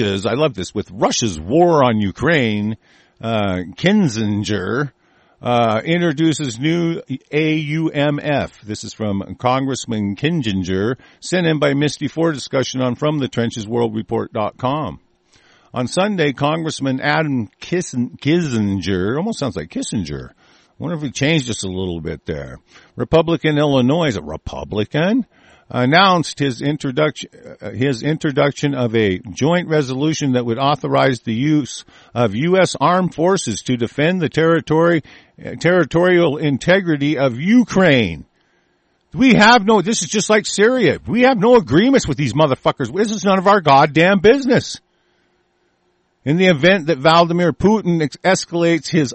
war on Ukraine, Kinzinger introduces new AUMF. This is from Congressman Kinzinger, sent in by Misty for discussion on FromTheTrenchesWorldReport.com. On Sunday, Congressman Adam Kinzinger, almost sounds like Kissinger. I wonder if he changed just a little bit there. Republican Illinois, is a Republican? Announced his introduction of a joint resolution that would authorize the use of U.S. armed forces to defend the territorial integrity of Ukraine. This is just like Syria. We have no agreements with these motherfuckers. This is none of our goddamn business. In the event that Vladimir Putin escalates his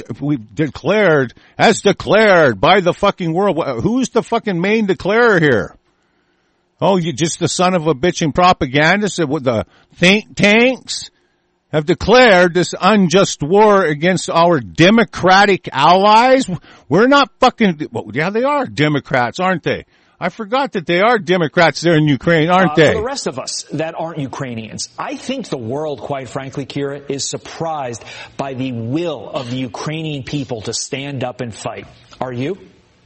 as declared by the fucking world. Who's the fucking main declarer here? Oh, you just the son of a bitching propagandist that the think tanks have declared this unjust war against our democratic allies? We're not fucking, well, yeah, they are Democrats, aren't they? I forgot that they are Democrats there in Ukraine, aren't they? For the rest of us that aren't Ukrainians, I think the world, quite frankly, Kira, is surprised by the will of the Ukrainian people to stand up and fight. Are you?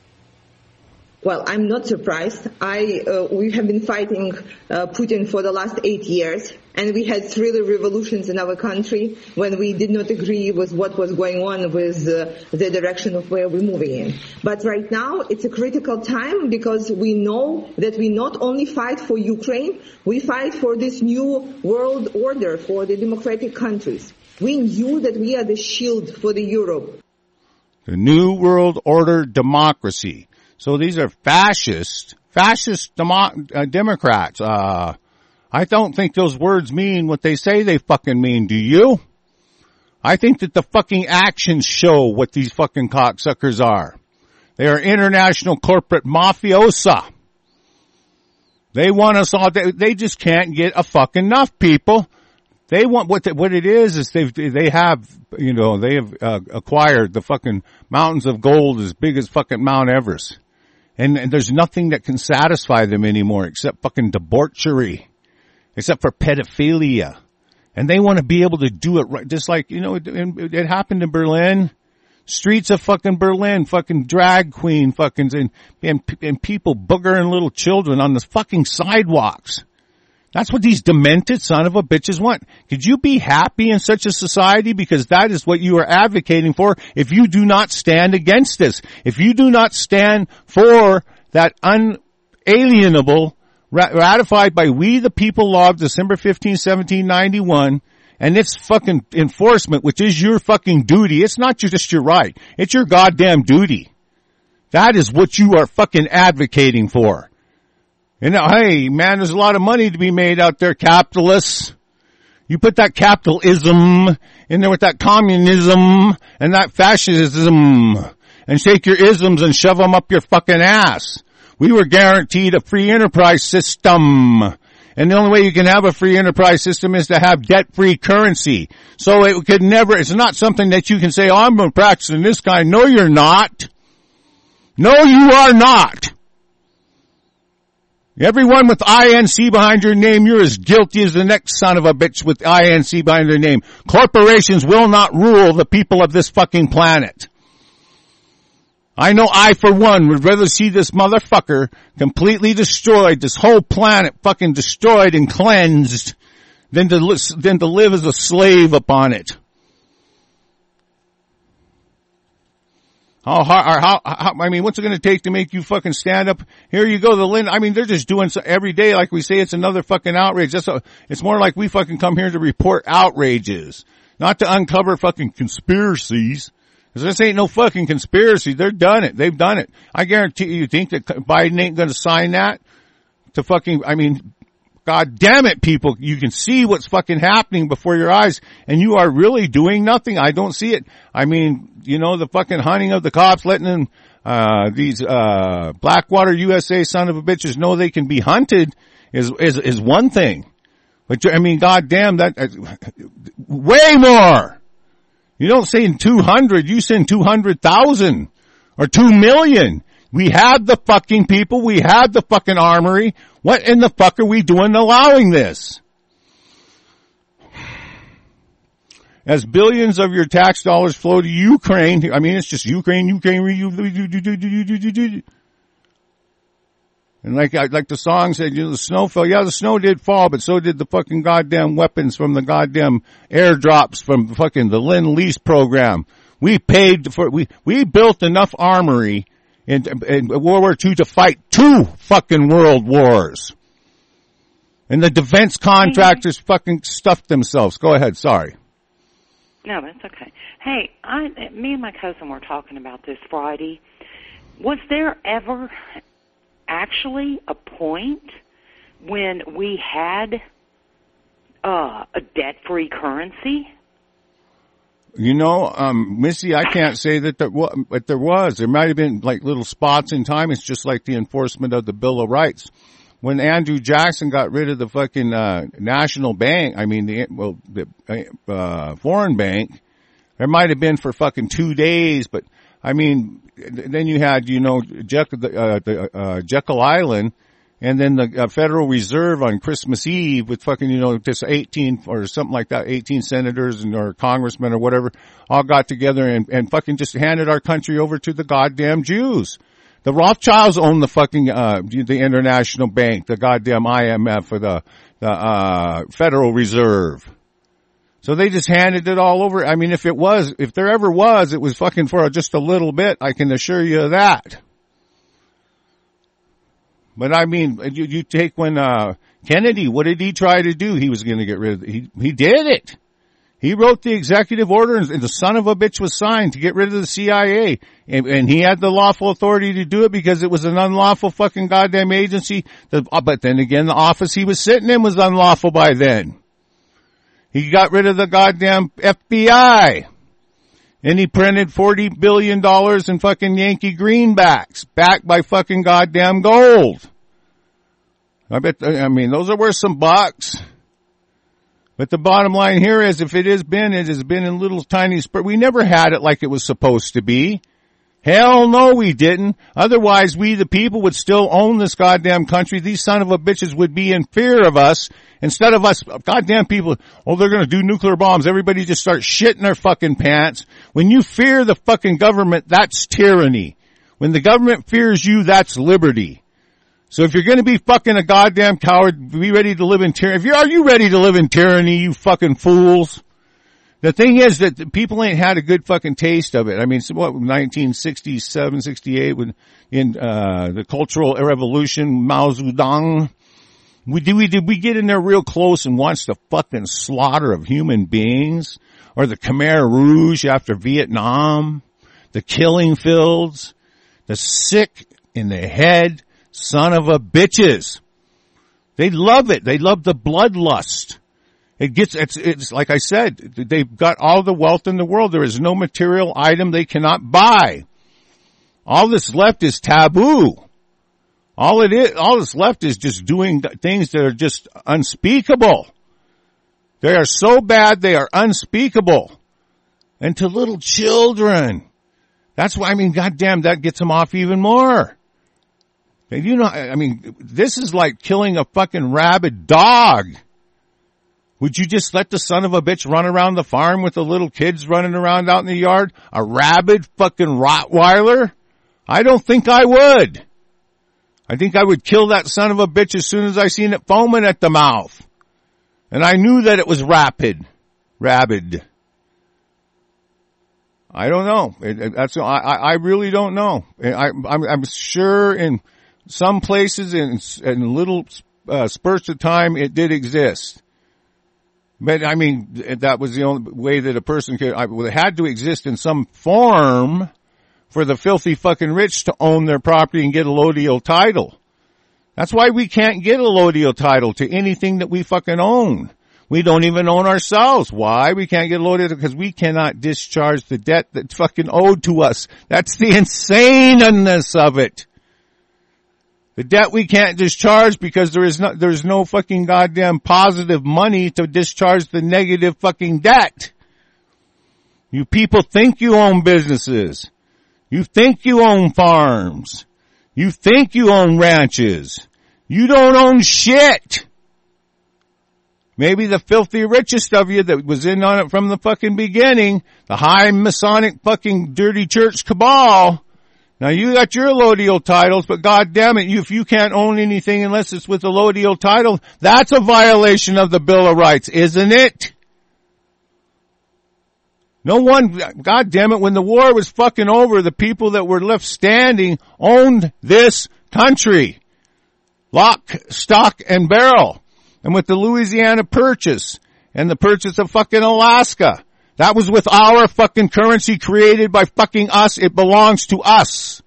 Well, I'm not surprised. We have been fighting Putin for the last 8 years, and we had 3 revolutions in our country when we did not agree with what was going on with the direction of where we're moving in. But right now, it's a critical time because we know that we not only fight for Ukraine, we fight for this new world order for the democratic countries. We knew that we are the shield for the Europe. The new world order democracy. So these are fascist Democrats. I don't think those words mean what they say they fucking mean. Do you? I think that the fucking actions show what these fucking cocksuckers are. They are international corporate mafiosa. They want us all. They just can't get a fucking enough, people. They want what it is they have acquired the fucking mountains of gold as big as fucking Mount Everest. And there's nothing that can satisfy them anymore except fucking debauchery, except for pedophilia. And they want to be able to do it right, just like, it happened in Berlin. Streets of fucking Berlin, fucking drag queen fucking, and people boogering little children on the fucking sidewalks. That's what these demented son of a bitches want. Could you be happy in such a society? Because that is what you are advocating for if you do not stand against this. If you do not stand for that unalienable, ratified by we the people law of December 15, 1791, and its fucking enforcement, which is your fucking duty. It's not just your right. It's your goddamn duty. That is what you are fucking advocating for. And hey, man, there's a lot of money to be made out there, capitalists. You put that capitalism in there with that communism and that fascism and shake your isms and shove them up your fucking ass. We were guaranteed a free enterprise system. And the only way you can have a free enterprise system is to have debt-free currency. So it's not something that you can say, oh, I'm practicing this kind. No, you're not. No, you are not. Everyone with INC behind your name, you're as guilty as the next son of a bitch with INC behind their name. Corporations will not rule the people of this fucking planet. I know I, for one, would rather see this motherfucker completely destroyed, this whole planet fucking destroyed and cleansed, than to live as a slave upon it. What's it going to take to make you fucking stand up? Here you go, they're just doing so every day, like we say, it's another fucking outrage. It's more like we fucking come here to report outrages, not to uncover fucking conspiracies. Because this ain't no fucking conspiracy. They've done it. I guarantee you think that Biden ain't going to sign that to fucking, God damn it, people. You can see what's fucking happening before your eyes, and you are really doing nothing. I don't see it. The fucking hunting of the cops, letting them, these Blackwater USA son of a bitches know they can be hunted is one thing. But God damn, that, way more. You don't send 200, you send 200,000 or 2 million. We have the fucking people. We have the fucking armory. What in the fuck are we doing allowing this? as billions of your tax dollars flow to Ukraine. I mean, it's just Ukraine. And like the song said, the snow fell. Yeah, the snow did fall, but so did the fucking goddamn weapons from the goddamn airdrops from fucking the Lend-Lease program. We paid for, we built enough armory in World War II to fight 2 fucking world wars. And the defense contractors fucking stuffed themselves. Go ahead, sorry. No, that's okay. Hey, me and my cousin were talking about this Friday. Was there ever actually a point when we had a debt-free currency? Missy, I can't say that but there was. There might have been like little spots in time. It's just like the enforcement of the Bill of Rights. When Andrew Jackson got rid of the fucking national bank, the foreign bank, there might have been for fucking 2 days, but I mean, then you had, Jekyll Island, and then the Federal Reserve on Christmas Eve with fucking, just 18 or something like that, 18 senators or congressmen or whatever, all got together and fucking just handed our country over to the goddamn Jews. The Rothschilds own the fucking, the International Bank, the goddamn IMF or the Federal Reserve. So they just handed it all over. I mean, if there ever was, it was fucking for just a little bit. I can assure you of that. But I mean, you take when, Kennedy, what did he try to do? He was going to get rid of it. He did it. He wrote the executive order and the son of a bitch was signed to get rid of the CIA. And he had the lawful authority to do it because it was an unlawful fucking goddamn agency. But then again, the office he was sitting in was unlawful by then. He got rid of the goddamn FBI. And he printed $40 billion in fucking Yankee greenbacks, backed by fucking goddamn gold. Those are worth some bucks. But the bottom line here is, if it has been in little tiny we never had it like it was supposed to be. Hell no, we didn't. Otherwise, we the people would still own this goddamn country. These son of a bitches would be in fear of us. Instead of us, goddamn people, they're gonna do nuclear bombs. Everybody just starts shitting their fucking pants. When you fear the fucking government, that's tyranny. When the government fears you, that's liberty. So if you're gonna be fucking a goddamn coward, be ready to live in tyranny. Are you ready to live in tyranny, you fucking fools? The thing is that the people ain't had a good fucking taste of it. I mean, 1967, 68, when in the Cultural Revolution, Mao Zedong, we get in there real close and watch the fucking slaughter of human beings, or the Khmer Rouge after Vietnam, the killing fields, the sick in the head son of a bitches. They love it. They love the bloodlust. It's like I said, they've got all the wealth in the world. There is no material item they cannot buy. All that's left is taboo. All that's left is just doing things that are just unspeakable. They are so bad, they are unspeakable. And to little children. That's why, goddamn, that gets them off even more. This is like killing a fucking rabid dog. Would you just let the son of a bitch run around the farm with the little kids running around out in the yard? A rabid fucking Rottweiler? I don't think I would. I think I would kill that son of a bitch as soon as I seen it foaming at the mouth. And I knew that it was rabid. I don't know. I really don't know. I'm sure in some places in little spurts of time it did exist. But that was the only way that a person could, it had to exist in some form for the filthy fucking rich to own their property and get a allodial title. That's why we can't get a allodial title to anything that we fucking own. We don't even own ourselves. Why? We can't get a allodial because we cannot discharge the debt that's fucking owed to us. That's the insaneness of it. The debt we can't discharge because there's no fucking goddamn positive money to discharge the negative fucking debt. You people think you own businesses. You think you own farms. You think you own ranches. You don't own shit. Maybe the filthy richest of you that was in on it from the fucking beginning, the high Masonic fucking dirty church cabal. Now you got your allodial titles, but God damn it, if you can't own anything unless it's with a allodial title, that's a violation of the Bill of Rights, isn't it? No one, God damn it, when the war was fucking over, the people that were left standing owned this country. Lock, stock, and barrel. And with the Louisiana Purchase and the purchase of fucking Alaska, that was with our fucking currency created by fucking us. It belongs to us.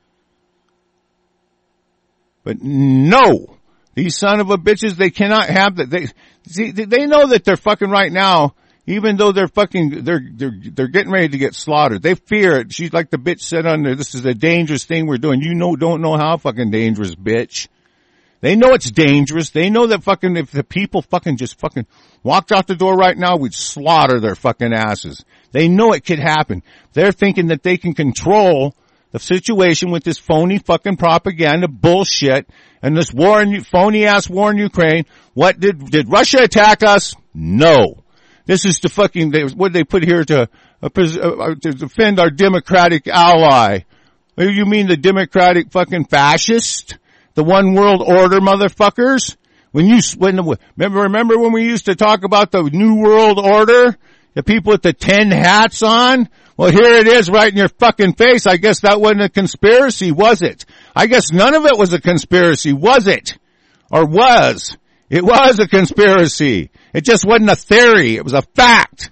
But no, these son of a bitches, they cannot have that. They know that they're fucking right now, even though they're fucking, they're getting ready to get slaughtered. They fear it. She's like the bitch said on there, this is a dangerous thing we're doing. You don't know how fucking dangerous, bitch. They know it's dangerous. They know that fucking if the people fucking just fucking walked out the door right now, we'd slaughter their fucking asses. They know it could happen. They're thinking that they can control the situation with this phony fucking propaganda bullshit and this war in phony ass war in Ukraine. What did Russia attack us? No. This is to fucking, what they put here to defend our democratic ally. You mean the democratic fucking fascist? The one world order motherfuckers? Remember when we used to talk about the new world order? The people with the 10 hats on? Well, here it is right in your fucking face. I guess that wasn't a conspiracy, was it? I guess none of it was a conspiracy, was it? Or was? It was a conspiracy. It just wasn't a theory. It was a fact.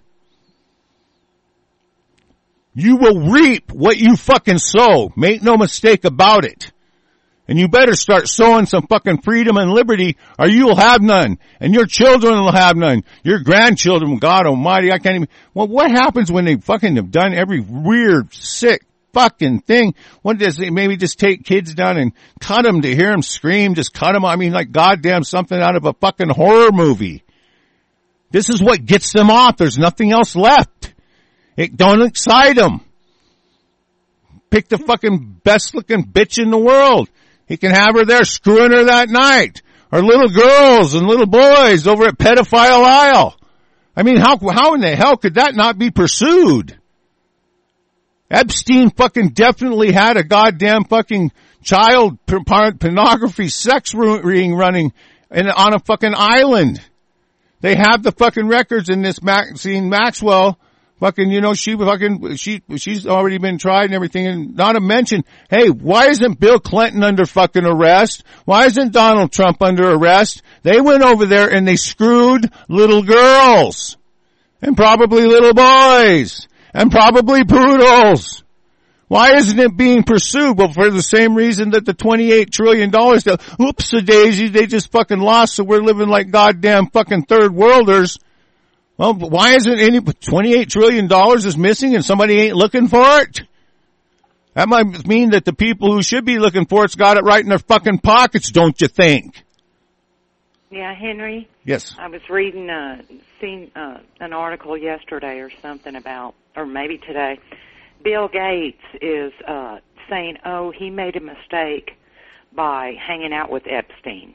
You will reap what you fucking sow. Make no mistake about it. And you better start sowing some fucking freedom and liberty or you'll have none. And your children will have none. Your grandchildren, God almighty, I can't even. Well, what happens when they fucking have done every weird, sick fucking thing? What does they maybe just take kids down and cut them to hear them scream? Just cut them. I mean, like goddamn something out of a fucking horror movie. This is what gets them off. There's nothing else left. It don't excite them. Pick the fucking best looking bitch in the world. He can have her there screwing her that night. Or little girls and little boys over at Pedophile Isle. I mean, how in the hell could that not be pursued? Epstein fucking definitely had a goddamn fucking child pornography sex ring running on a fucking island. They have the fucking records in this Maxine Maxwell. Fucking, you know, she's already been tried and everything, and not to mention, hey, why isn't Bill Clinton under fucking arrest? Why isn't Donald Trump under arrest? They went over there and they screwed little girls. And probably little boys. And probably poodles. Why isn't it being pursued? Well, for the same reason that the $28 trillion, oops-a-daisy, they just fucking lost, so we're living like goddamn fucking third worlders. Well, why isn't $28 trillion is missing and somebody ain't looking for it? That might mean that the people who should be looking for it's got it right in their fucking pockets, don't you think? Yeah, Henry? Yes. I was reading, seen an article yesterday or something about, or maybe today, Bill Gates is saying, oh, he made a mistake by hanging out with Epstein.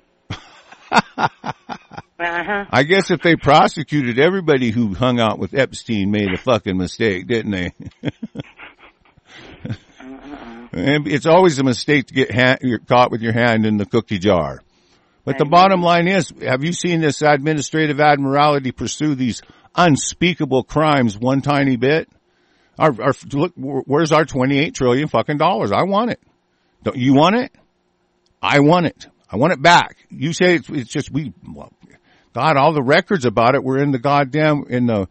Uh-huh. I guess if they prosecuted everybody who hung out with Epstein made a fucking mistake, didn't they? And it's always a mistake to get caught with your hand in the cookie jar. But the bottom line is, have you seen this administrative admiralty pursue these unspeakable crimes one tiny bit? Look, where's our $28 trillion fucking dollars? I want it. Don't you want it? I want it. I want it back. You say it's just God, all the records about it were in the goddamn, in the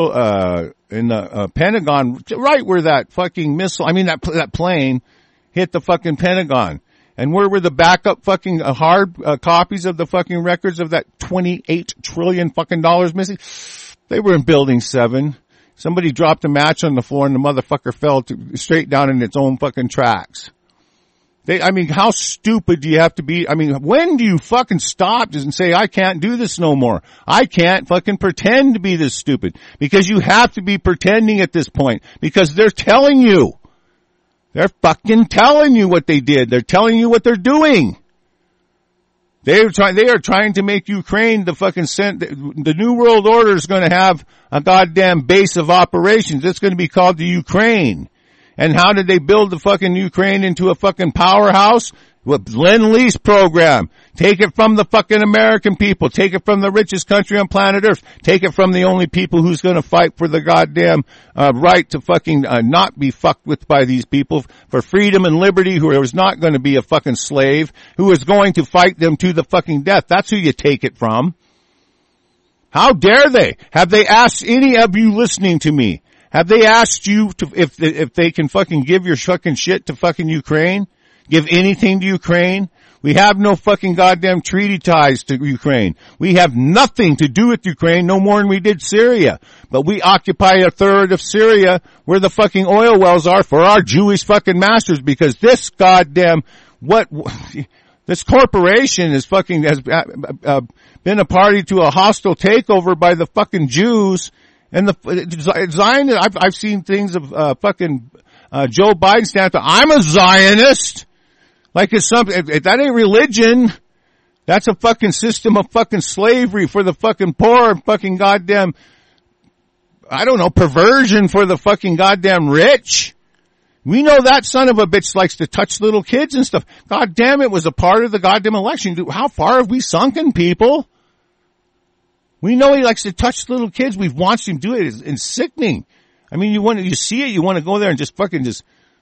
Pentagon, right where that fucking missile, that plane hit the fucking Pentagon. And where were the backup fucking hard copies of the fucking records of that $28 trillion fucking dollars missing? They were in Building 7. Somebody dropped a match on the floor and the motherfucker fell straight down in its own fucking tracks. How stupid do you have to be? When do you fucking stop and say, I can't do this no more? I can't fucking pretend to be this stupid. Because you have to be pretending at this point. Because they're telling you. They're fucking telling you what they did. They're telling you what they're doing. They are trying to make Ukraine the New World Order is going to have a goddamn base of operations. It's going to be called the Ukraine. And how did they build the fucking Ukraine into a fucking powerhouse? With Lend-Lease program. Take it from the fucking American people. Take it from the richest country on planet Earth. Take it from the only people who's going to fight for the goddamn right to fucking not be fucked with by these people, for freedom and liberty, who is not going to be a fucking slave, who is going to fight them to the fucking death. That's who you take it from. How dare they? Have they asked any of you listening to me? Have they asked you to, if they can fucking give your fucking shit to fucking Ukraine? Give anything to Ukraine? We have no fucking goddamn treaty ties to Ukraine. We have nothing to do with Ukraine, no more than we did Syria. But we occupy a third of Syria where the fucking oil wells are for our Jewish fucking masters, because this goddamn, this corporation is fucking, has been a party to a hostile takeover by the fucking Jews. And the Zionist, I've seen things of fucking Joe Biden stand up. I'm a Zionist. Like it's something, that ain't religion. That's a fucking system of fucking slavery for the fucking poor and fucking goddamn, I don't know, perversion for the fucking goddamn rich. We know that son of a bitch likes to touch little kids and stuff. God damn, it was a part of the goddamn election. How far have we sunken, people? We know he likes to touch little kids. We've watched him do it. It's sickening. I mean, you see it, you want to go there and just fucking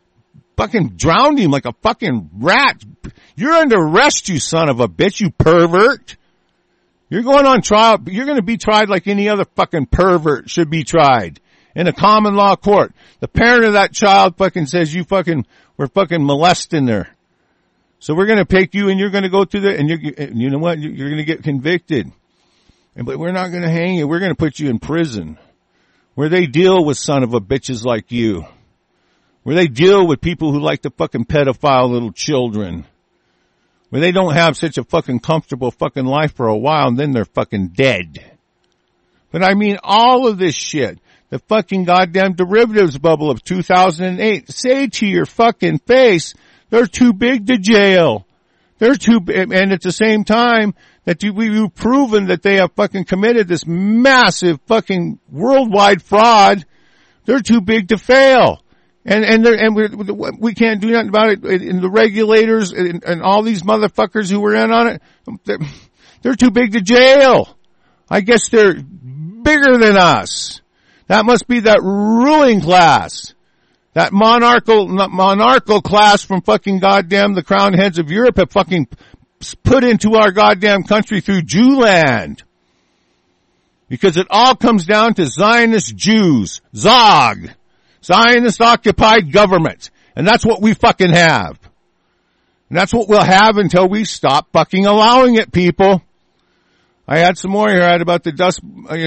drown him like a fucking rat. You're under arrest, you son of a bitch, you pervert. You're going on trial. You're going to be tried like any other fucking pervert should be tried in a common law court. The parent of that child fucking says we're fucking molesting her. So we're going to take you and you're going to go through and you know what? You're going to get convicted. But we're not going to hang you. We're going to put you in prison where they deal with son of a bitches like you. Where they deal with people who like to fucking pedophile little children. Where they don't have such a fucking comfortable fucking life for a while and then they're fucking dead. But I mean all of this shit. The fucking goddamn derivatives bubble of 2008. Say to your fucking face, they're too big to jail. They're too big, and at the same time that we've proven that they have fucking committed this massive fucking worldwide fraud. They're too big to fail. And we can't do nothing about it. And the regulators and all these motherfuckers who were in on it, they're too big to jail. I guess they're bigger than us. That must be that ruling class. That monarchical class from fucking goddamn the crown heads of Europe have fucking put into our goddamn country through Jewland. Because it all comes down to Zionist Jews. Zog. Zionist occupied government. And that's what we fucking have. And that's what we'll have until we stop fucking allowing it, people. I had some more here. I had about the dust,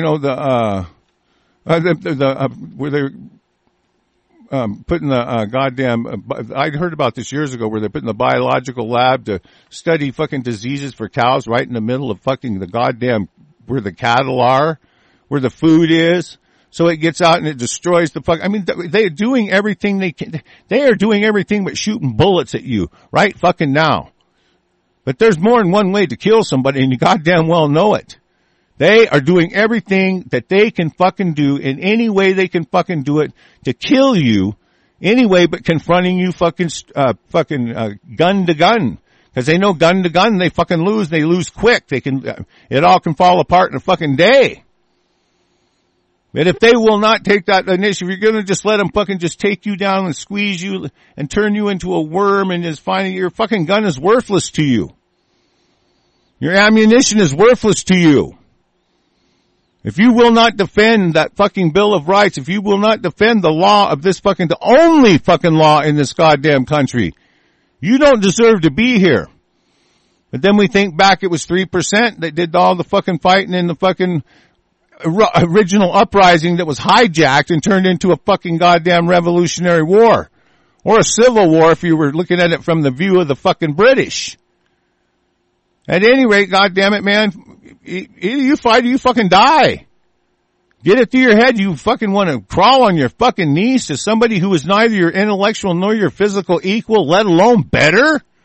where they're putting the goddamn, I heard about this years ago where they're putting the biological lab to study fucking diseases for cows right in the middle of fucking the goddamn, where the cattle are, where the food is. So it gets out and it destroys the fuck. I mean, they're doing everything they can. They are doing everything but shooting bullets at you right fucking now. But there's more than one way to kill somebody and you goddamn well know it. They are doing everything that they can fucking do in any way they can fucking do it to kill you anyway, but confronting you fucking gun to gun. Cause they know gun to gun, they fucking lose, they lose quick. It all can fall apart in a fucking day. But if they will not take that initiative, you're gonna just let them fucking just take you down and squeeze you and turn you into a worm and just finding your fucking gun is worthless to you. Your ammunition is worthless to you. If you will not defend that fucking Bill of Rights, if you will not defend the law of this fucking, the only fucking law in this goddamn country, you don't deserve to be here. But then we think back, it was 3% that did all the fucking fighting in the fucking original uprising that was hijacked and turned into a fucking goddamn revolutionary war. Or a civil war if you were looking at it from the view of the fucking British. At any rate, goddamn it, man, either you fight or you fucking die. Get it through your head, you fucking want to crawl on your fucking knees to somebody who is neither your intellectual nor your physical equal, let alone better?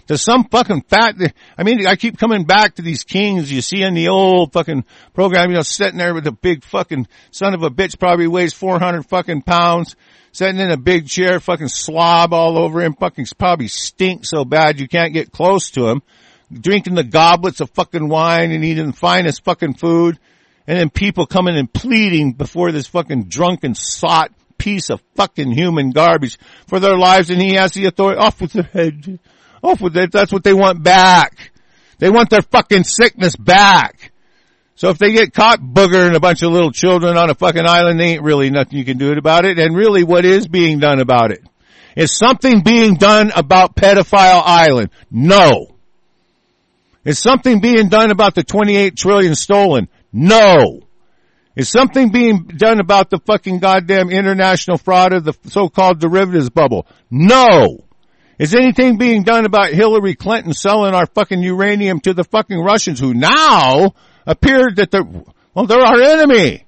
to some fucking fat, I mean, I keep coming back to these kings you see in the old fucking program, you know, sitting there with a big fucking son of a bitch, probably weighs 400 fucking pounds, sitting in a big chair, fucking slob all over him, fucking probably stinks so bad you can't get close to him, drinking the goblets of fucking wine and eating the finest fucking food, and then people coming and pleading before this fucking drunken sot piece of fucking human garbage for their lives, and he has the authority. Off with their head. Off with it. That's what they want back. They want their fucking sickness back. So if they get caught boogering a bunch of little children on a fucking island, there ain't really nothing you can do about it. And really, what is being done about it? Is something being done about Pedophile Island? No. Is something being done about the 28 trillion stolen? No. Is something being done about the fucking goddamn international fraud of the so-called derivatives bubble? No. Is anything being done about Hillary Clinton selling our fucking uranium to the fucking Russians, who now appear that they're our enemy?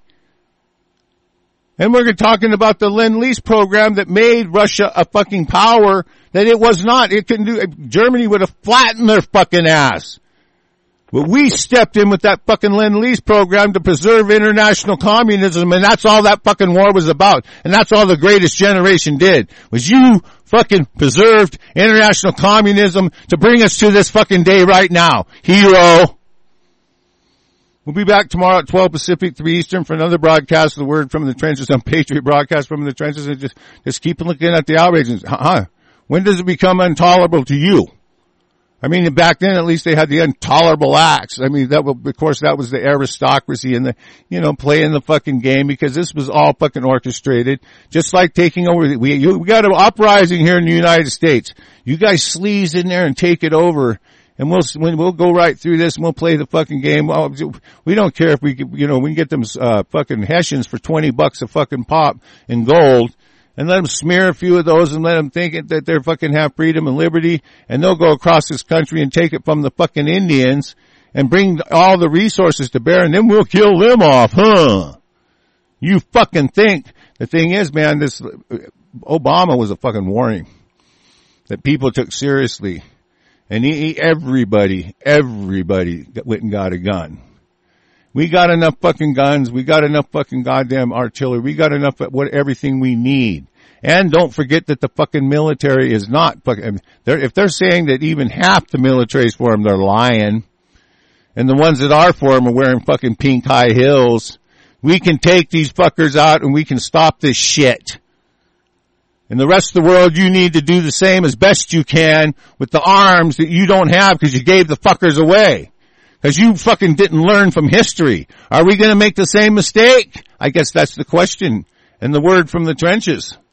And we're talking about the Lend-Lease program that made Russia a fucking power that it was not. It couldn't do. Germany would have flattened their fucking ass. But we stepped in with that fucking Lend-Lease program to preserve international communism, and that's all that fucking war was about. And that's all the Greatest Generation did, was you fucking preserved international communism to bring us to this fucking day right now. Hero. We'll be back tomorrow at 12 Pacific, 3 Eastern for another broadcast of the Word from the Trenches on Patriot Broadcast from the Trenches, and just keep looking at the outrages. When does it become intolerable to you? I mean, back then, at least they had the intolerable acts. I mean, of course, that was the aristocracy and the, you know, playing the fucking game, because this was all fucking orchestrated. Just like taking over, we got an uprising here in the United States. You guys sleaze in there and take it over, and we'll go right through this and we'll play the fucking game. Well, we don't care if we can get them, fucking Hessians for $20 a fucking pop in gold, and let them smear a few of those and let them think that they're fucking have freedom and liberty, and they'll go across this country and take it from the fucking Indians and bring all the resources to bear, and then we'll kill them off, huh? You fucking think. The thing is, man, this Obama was a fucking warning that people took seriously, and everybody went and got a gun. We got enough fucking guns. We got enough fucking goddamn artillery. We got enough everything we need. And don't forget that the fucking military is not fucking, if they're saying that even half the military's for them, they're lying. And the ones that are for them are wearing fucking pink high heels. We can take these fuckers out and we can stop this shit. And the rest of the world, you need to do the same as best you can with the arms that you don't have because you gave the fuckers away. Because you fucking didn't learn from history. Are we going to make the same mistake? I guess that's the question. And the Word from the Trenches.